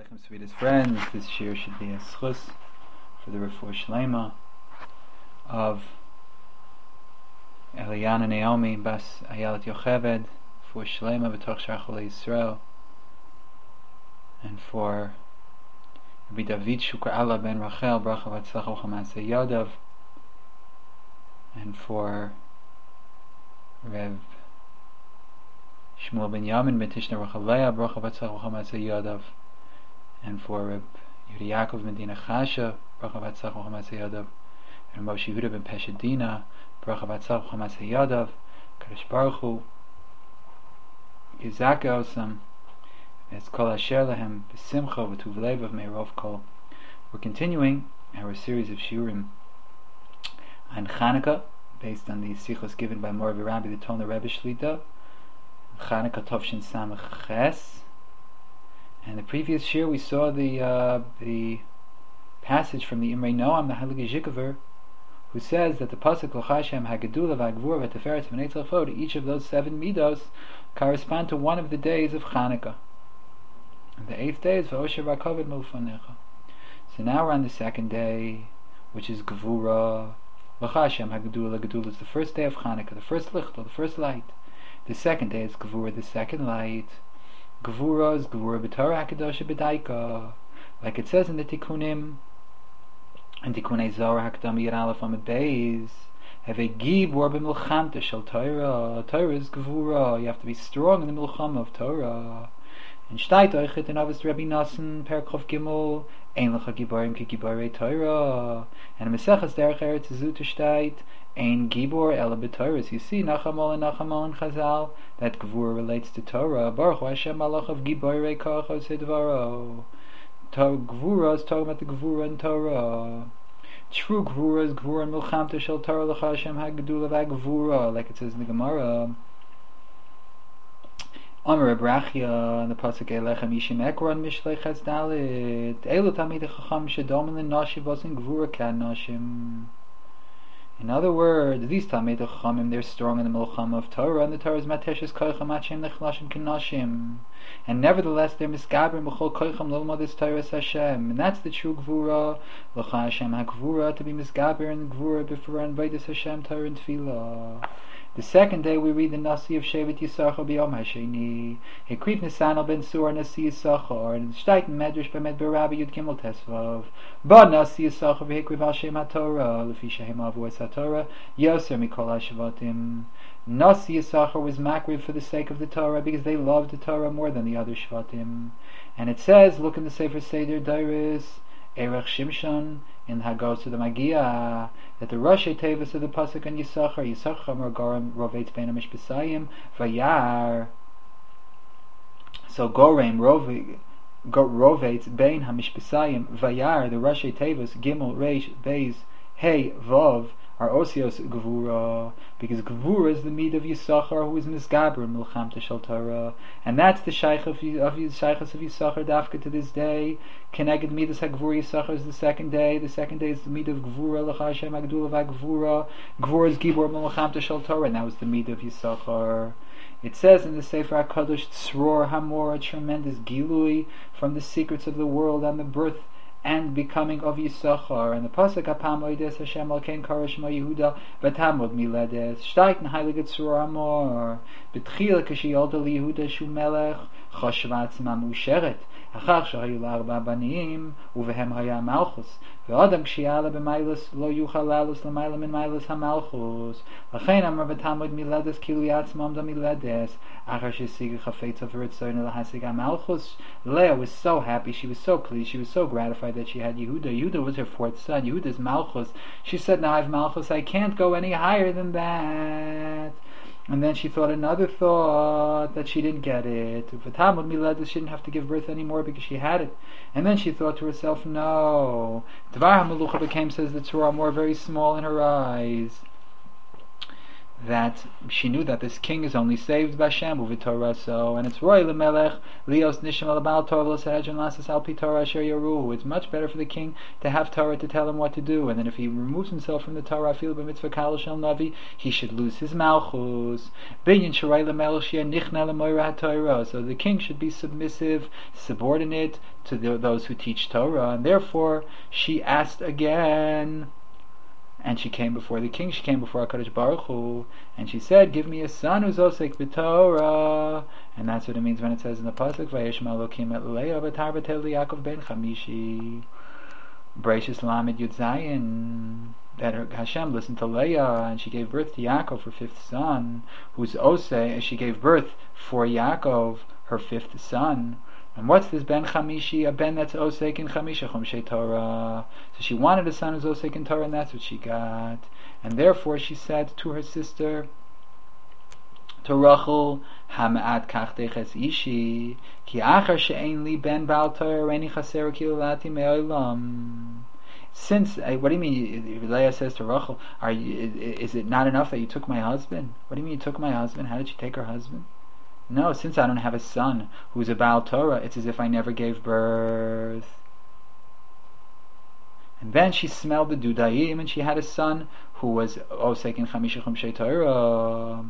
Aleichem, sweetest friends. This shir should be a schus for the refuah shlema of Eliana Naomi Bas Ayelet Yocheved, for shlema b'toch Shar Cholei Yisrael, and for Rabbi David Shukar Allah ben Rachel Bracha V'Atzlacha V'Chamasei Yadav, and for Rev Shmuel ben Yamin ben Tishna Rachalea Bracha V'Atzlacha V'Chamasei Yadav, and for Reb Yudi Yaakov ben Dina Chasha Bracha V'Atzlacha V'Chamasei Yadav, and Moshe Yehuda ben Peshadina Bracha V'Atzlacha V'Chamasei Yadav. Kadosh Baruch Hu Yizaka Osam Es Kol Asher Lahem B'Simcha V'Tuv Levav Me'erov Kol. We're continuing our series of shiurim on Chanukah, based on the sichos given by Moravi Rabbi, the Tona Rebbe Shlita, Chanukah Tovshin Samach Ches. And the previous year we saw the passage from the Imrei Noam, the Heilige Zhikaver, who says that the pasuk L'Chashem Hagedula V'Agvura V'Teferet V'Neitzach Chod, each of those 7 midos correspond to one of the days of Chanukah. And the 8th day is V'Osher V'Kavod Milfanecha. So now we're on the 2nd day, which is Gevura. L'Chashem Hagedula. Gedula is the first day of Chanukah, the first lichtel, the first light. The 2nd day is Gevura, the second light. Gevura is Gevura b'Torah HaKadosh b'Daika, like it says in the Tikkunim, and Tikkunei Zohar Hakdam Yud Aleph Amud Beis, have a gibor b'milchamta shel Torah. Torah is Gevura. You have to be strong in the milchama of Torah. And Shtayt Oichet in Avos Rabbi Nassan Perkov Gimel, Ein Lecha Giborim Ki Giborei Torah. And Meseches Derech Eretz Zut Shtayt, Ein Gibor Ela b'Torah. You see Nachamol and Chazal, that Gevura relates to Torah. Baruch Hu Hashem Malach of Giborei Kochos Sedvaro. Gevura is talking about the Gevura in Torah. True Gevura is Gevura and Milchamta Shel Torah L'cha Hashem Hagedula V'Gevura, like it says in the Gemara. Amar Abrachia, the pasuk Elechem Yishim Ekron Mishlei Ches Dalit. Elu Tamid Chacham Shedomin L'Nashiv Osin Gevura K'Nashim. In other words, these Talmidei Chachamim, they're strong in the milchama of Torah, and the Torah is mateshes koichem achem nechlashim kinashim, and nevertheless they're misgabrim b'chol koichem lilmod this Torah Hashem, and that's the true Gevura. L'cha Hashem HaGevura, to be misgaber in the Gevura b'fura and vaydas Hashem Torah and Tefillah. The 2nd day we read the Nasi of Shevet Yisachar b'Yom HaSheni. Hekriv Nisanel ben Sur Nasi Yisachar, and Shtayt Medrash b'Med Barabi Yud Gimel Tesvav. Ba Nasi Yisachar v'Hekriv Al Shem HaTorah, Lefi Shehem Avu Es HaTorah, Yoser Mikol HaShvatim. Nasi Yisachar was makriv for the sake of the Torah, because they loved the Torah more than the other Shvatim. And it says, look in the Sefer Seder Dairis, Erech Shimshon, in Hagos to the Magia, that the Rashi Tevis of the pasuk on Yisachar Garam Rovetz Ben Mishpesayim Vayar. So Gorem Rovetz Ben Hamishpesayim Vayar, the Rashi Tevis Gimel Reish Beis Hey Vav are Osios Gevura, because Gevura is the meat of Yisachar, who is Misgaber Milchamta Shel Torah, and that's the Shaychus of Yisachar Dafka to this day. Keneged Midas HaGevura Yisachar is the 2nd day. The 2nd day is the meat of Gevura, L'cha Hashem HaGedula V'Gevura. Gevura is Gibor Milchamta Shel Torah, and that was the meat of Yisachar. It says in the Sefer HaKadosh, Tzror Hamor, a tremendous gilui from the secrets of the world and the birth and becoming of Yisachar. And the pasuk Apam Oides Hashem Alkein Karash Ma Yehuda V'Tamod Miledes Shtayt Heilige Tzur Amor B'Tchila K'Shiyolda LiYehuda Shu Melech Chashva Atzma Musheret Achar Shahayu L'Arba Banim Uvehem Haya Malchus V'Adam K'Shiyala B'Mailus Lo Yuchal Lalus L'Mayla Min Mailus HaMalchus L'chein Amar V'Tamod Miledes Kilu Yatzma Amda Miledes Achar Shesig Chafetz V'Ritzoyin L'Hasig HaMalchus. Leah was so happy, she was so pleased, she was so gratified that she had Yehuda. Yehuda was her 4th son. Yehuda's Malchus. She said, now I have Malchus, I can't go any higher than that. And then she thought another thought, that she didn't get it. V'tamod miledes, she didn't have to give birth anymore because she had it. And then she thought to herself, no. Dvar HaMelucha became, says the Torah, more very small in her eyes. that she knew that this king is only saved by Hashem u'v'Torah. So, and it's roy lemelech lios nishim al Torah l'serajim lasas al pi Torah asher yaruhu. It's much better for the king to have Torah to tell him what to do, and then if he removes himself from the Torah, feel b'mitzvah kal shel navi, he should lose his malchus. Binyan sharay lemelech shia nichna lemoira haTorah. So the king should be submissive, subordinate to those who teach Torah, and therefore she asked again. And she came before the king, she came before HaKadosh Baruch Hu, and she said, give me a son who's osek b'Torah. And that's what it means when it says in the Pasuk, Vayishma Elokim et Leah v'tar b'tel Yaakov ben Chamishi. Bereshis Lamed Yud Zayin, that Hashem listened to Leah, and she gave birth to Yaakov, her fifth son, who's osek, she gave birth for Yaakov, her fifth son. And what's this ben Chamishi? A ben that's osek in Chamisha Chumshei Torah. So she wanted a son who's osek in Torah, and that's what she got. And therefore she said to her sister, to Rachel, Hama'at kach deches ishi, ki achar she'ein li ben bal Torah reini chaser ki ulati me'olam. Since, what do you mean? Leah says to Rachel, is it not enough that you took my husband? What do you mean you took my husband? How did you take her husband? No, since I don't have a son who's a Baal Torah, it's as if I never gave birth. And then she smelled the Dudayim, and she had a son who was Osek in Chamisha Chumshei Torah.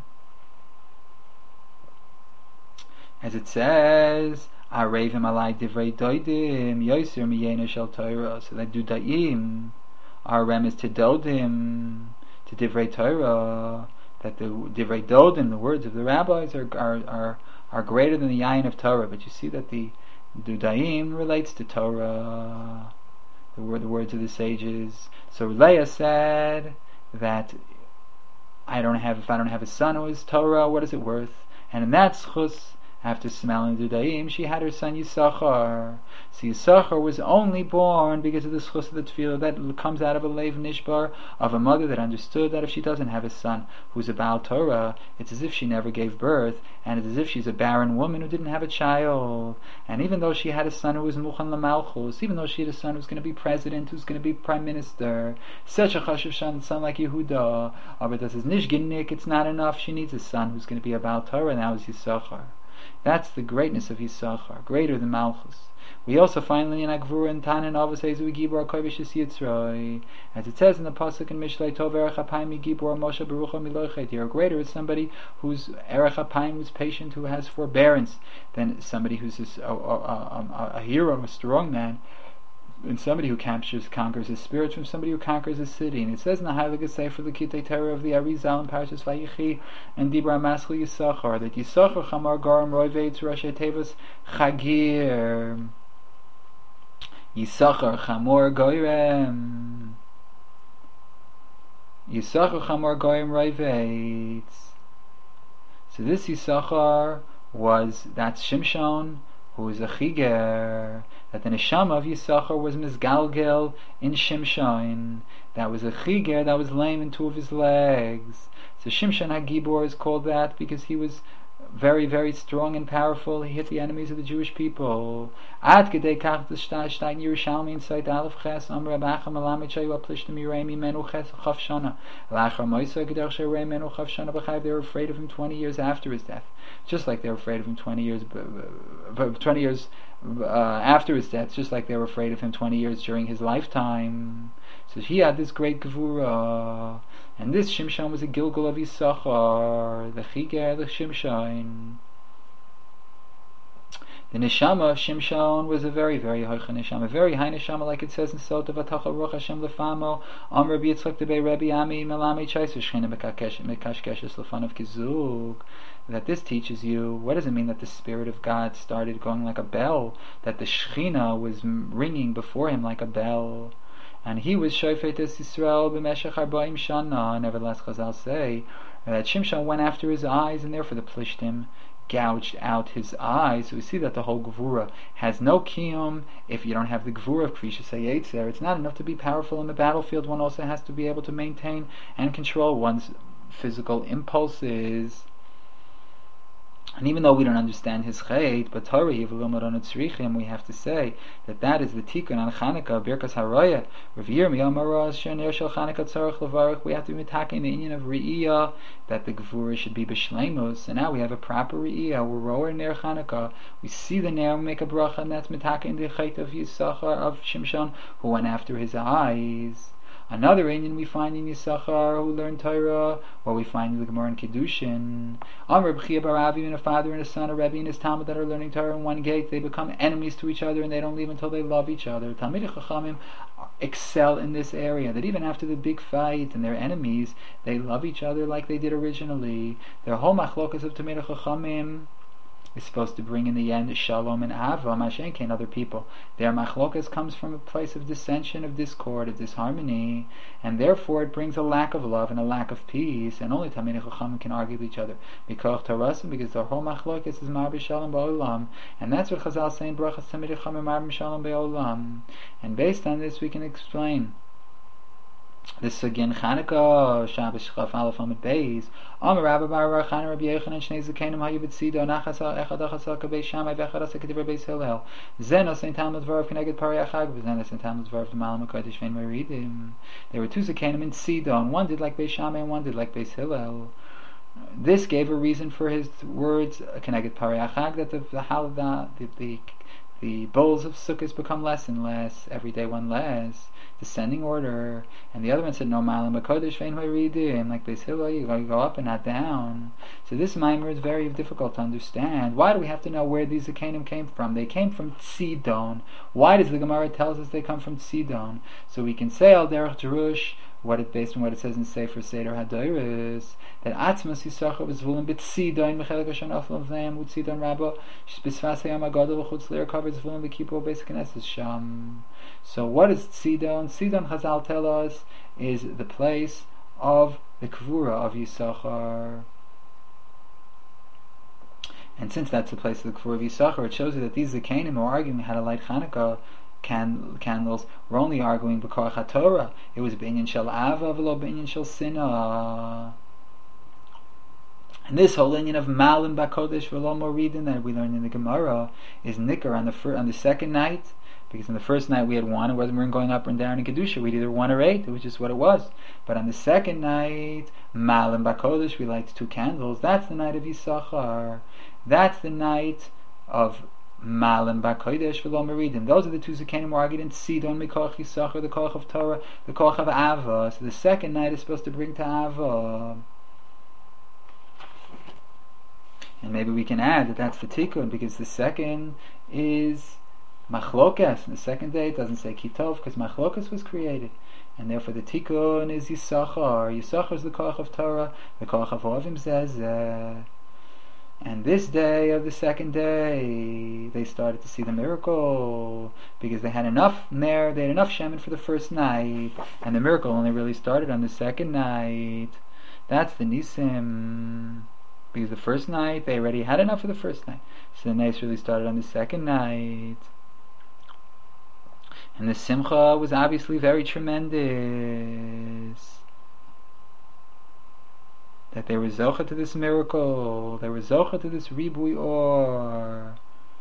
As it says, Arevim alai divrei doidim, yoser miyena shel Torah. So that Dudayim are remes to Dodim, to divrei Torah. That the Divrei Dodim, the words of the rabbis, are greater than the Yain of Torah. But you see that the Dudaim relates to Torah, the words of the sages. So Leah said that if I don't have a son who is Torah, what is it worth? And in that schus, after smelling Dudaim, she had her son Yisachar. So Yisachar was only born because of the schus of the tefillah that comes out of a leiv nishbar, of a mother that understood that if she doesn't have a son who's a Baal Torah, it's as if she never gave birth, and it's as if she's a barren woman who didn't have a child. And even though she had a son who was Muchan Lamalchus, even though she had a son who's going to be president, who's going to be prime minister, such a chashuv son like Yehuda, but this is nishginnik, it's not enough, she needs a son who's going to be a Baal Torah, and that was Yisachar. That's the greatness of Yisachar, greater than Malchus. We also finally in Agvura and Tanan Avos Ezu Gibor Kovish Yitzroi, as it says in the pasuk in Mishlei Tov Erech Apayim Gibor Moshe Baruch Milochet. You're greater is somebody who's Erech Apayim, who's patient, who has forbearance, than somebody who's a hero, a strong man, and somebody who conquers his spirit from somebody who conquers his city. And it says in the Heilige Sefer the Kitei Torah of the Arizal in Parashas Vayichi and Dibra Maschil Yisachar, that Yisachar Chamar Garam Roivei Tzurashe Tevas Chagir. Yisachar Chamor Goyrem. Yisachar Chamor Goyrem Roivei. So this Yisachar that's Shimshon, who is a chiger, that the neshama of Yisachar was misgalgel in Shimshon. That was a chiger that was lame in two of his legs. So Shimshon HaGibor is called that because he was very, very strong and powerful. He hit the enemies of the Jewish people. Ad gedei kach d'shtayt Yerushalmi in Seit Aleph Ches Amr Abacha Malamed Shayu Aplishtim Yirei Mimenu Ches Chaf Shana Lachar Moisa Geder Shirei Mimenu Chaf Shana B'Chayv. They were afraid of him 20 years after his death, just like they were afraid of him 20 years after his death, just like they were afraid of him 20 years during his lifetime. So he had this great gevura, and this Shimshon was a Gilgal of Yisachar, the Chiger, the Shimshon. The neshama of Shimshon was a very, very high neshama, very high neshama, like it says in Sota V'Tacha Ruach Hashem Lefamo Am Rabbi Yitzchak Debei Rabbi Ami Melami Chayser Shchina Mekashkeshes Lefanav Kizug. That this teaches you, what does it mean that the Spirit of God started going like a bell, that the Shechina was ringing before him like a bell, and he was Shofet Es Yisrael b'meshech 40 shana. Nevertheless, Chazal say that Shimshon went after his eyes, and therefore the Plishtim gouged out his eyes. So we see that the whole Gevura has no kiyum if you don't have the Gevura of Krisha Yetzer. It's not enough to be powerful in the battlefield. One also has to be able to maintain and control one's physical impulses. And even though we don't understand his chait, but Torah Yivulum, we have to say that is the tikkun on Chanukah, Birkas Haraya, Revere Miyamaraz Shanir Shel Chanukah Tzarech Levarach. We have to be taking the union of Re'iyah, that the Gevurah should be B'Shleimus, and now we have a proper Re'iyah. We're rower near Chanukah. We see the Ner, we make a bracha, and that's mitaking the chait of Yisachar of Shimshon, who went after his eyes. Another Indian we find in Yisachar, who learned Torah, or we find in the Gemara in Kiddushin. Amr B'chia Bar Avi, and a father and a son, a Rebbe and his Talmud that are learning Torah in one gate, they become enemies to each other and they don't leave until they love each other. Talmidei Chachamim excel in this area, that even after the big fight and they're enemies, they love each other like they did originally. Their whole machlokas of Talmidei Chachamim is supposed to bring in the end shalom and ava, mashenkein other people. Their machlokas comes from a place of dissension, of discord, of disharmony, and therefore it brings a lack of love and a lack of peace, and only Talmidei Chachamim can argue with each other. Because their whole machlokas is mar b'shalom ba'olam, and that's what Chazal say in brachas Talmidei Chachamim mar b'shalom ba'olam. And based on this we can explain this again Chanukah Shabbos Chaf Aleph Amud Beis. Amar Rabbi Bar Chana Rabbi Yochanan Shnei Zekanim Hayu B'Tzido Nachasal Echad Achasal Kabei Shammai V'Echad Asa K'divrei Beis Hillel. Zenos Ein Talmud Dvarav K'neged Parei Achag V'Zenos Ein Talmud Dvarav D'Malam HaKodesh Vein Meridim. There were two Zekanim in Sidon. One did like Beis Shammai and one did like Beis Hillel. This gave a reason for his words K'neged Parei Achag, that the bowls of Sukkot become less and less, every day one less, descending order. And the other one said, no malam b'kodesh vein ha'ridim, like Beis Hillel, you gotta go up and not down. So this mimer is very difficult to understand. Why do we have to know where these Zekanim came from? They came from Tzidon. Why does the Gemara tell us they come from Tzidon? So we can say al derech Jerush, based on what it says in Sefer Seder Hadoros, that Atzmas Yisachar was Zvulun b'Tzidon Mechelek Hashan Aflam V'nayim U'Tzidon Rabba Sh'Bisfas Hayam HaGadol V'Chutz Leir covers Zvulun b'Kippur Beis Knesset Sham. So what is Tzidon? Tzidon, Chazal tell us, is the place of the Kvura of Yisachar. And since that's the place of the Kvura of Yisachar, it shows you that these Zekanim who are arguing how to light Chanukah candles were only arguing b'koach HaTorah. It was b'inyan shel ava v'lo b'inyan shel sinah. And this whole inyan of malim b'kodesh v'lo moridin that we learned in the Gemara is nicker on the second night, because in the first night we had one, it wasn't we weren't going up and down in Kedusha, we had either 1 or 8, it was just what it was. But on the second night, malim b'kodesh, we light 2 candles. That's the night of Yisachar. That's the night of Malam B'Kodesh V'Lo Meridim. Those are the two Zekanim who argued in Sidon, Mikoach Yisachar, the Koach of Torah, the Koach of Ava. So the second night is supposed to bring to Ava. And maybe we can add that that's the Tikkun, because the second is Machlokas. And the second day it doesn't say Kitov, because Machlokas was created. And therefore the Tikkun is Yisachar. Yisachar is the Koach of Torah, the Koach of Ovim Zezeh. And this day of the second day, they started to see the miracle, because they had enough there, they had enough shemen for the first night, and the miracle only really started on the second night. That's the Nisim, because the first night, they already had enough for the first night, so the nice really started on the second night. And the Simcha was obviously very tremendous, that they were zocha to this miracle, they were zocha to this ribui or.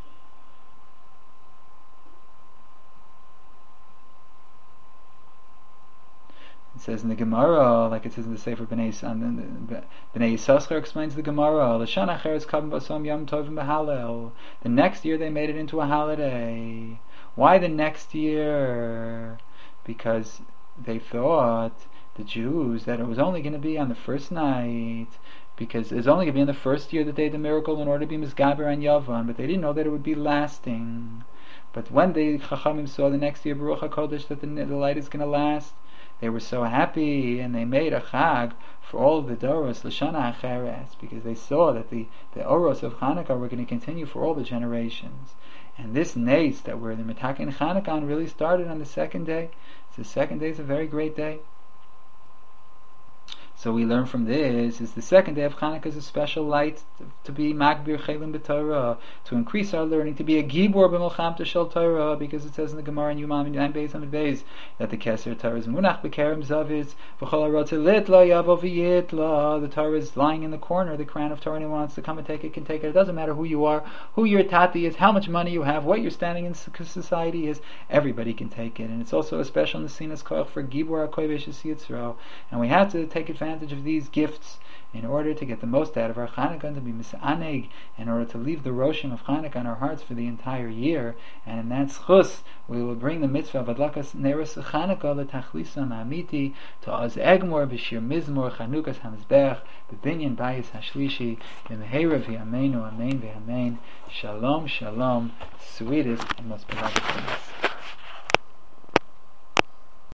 It says in the Gemara, like it says in the Sefer Bnei Yisachar explains the Gemara, L'shan acheres kavim basom yom tovim b'halel. The next year they made it into a holiday. Why the next year? Because they thought, the Jews, that it was only going to be on the first night, because it was only going to be on the first year that they did the miracle in order to be Mizgaber and Yavan, but they didn't know that it would be lasting. But when the Chachamim saw the next year, Baruch HaKodesh, that the light is going to last, they were so happy, and they made a Chag for all of the Doros, L'shana Acheres, because they saw that the Oros of Chanukah were going to continue for all the generations. And this Nace that we're the Metakin Chanukah really started on the second day. So the second day is a very great day. So we learn from this is the second day of Chanukah is a special light to be Magbir Chelim b'Torah, to increase our learning, to be a Gibor b'Milchamta Shel Torah, because it says in the Gemara in Yumam and Beis Amid Beis that the Keser Torah is Munach b'Kerem Zavitz v'Chol HaRotze Litla Yavo v'Yitla. The Torah is lying in the corner, the crown of Torah. Anyone wants to come and take it can take it. It doesn't matter who you are, who your tati is, how much money you have, what your standing in society is. Everybody can take it, and it's also a special Nesinas Koach for Gibor HaKovesh Yitzro. And we have to take advantage of these gifts in order to get the most out of our Chanukah and to be mis'aneg, in order to leave the roshim of Chanukah in our hearts for the entire year. And in that schus, we will bring the mitzvah of Adlakas Neres Chanukah l'tachlisan ha'amiti to Az Egmor b'shir mizmor Chanukas hamizbech b'binyan bayis hashlishi b'mehera v'yameinu amen v'amen. Shalom, shalom, sweetest and most beloved things.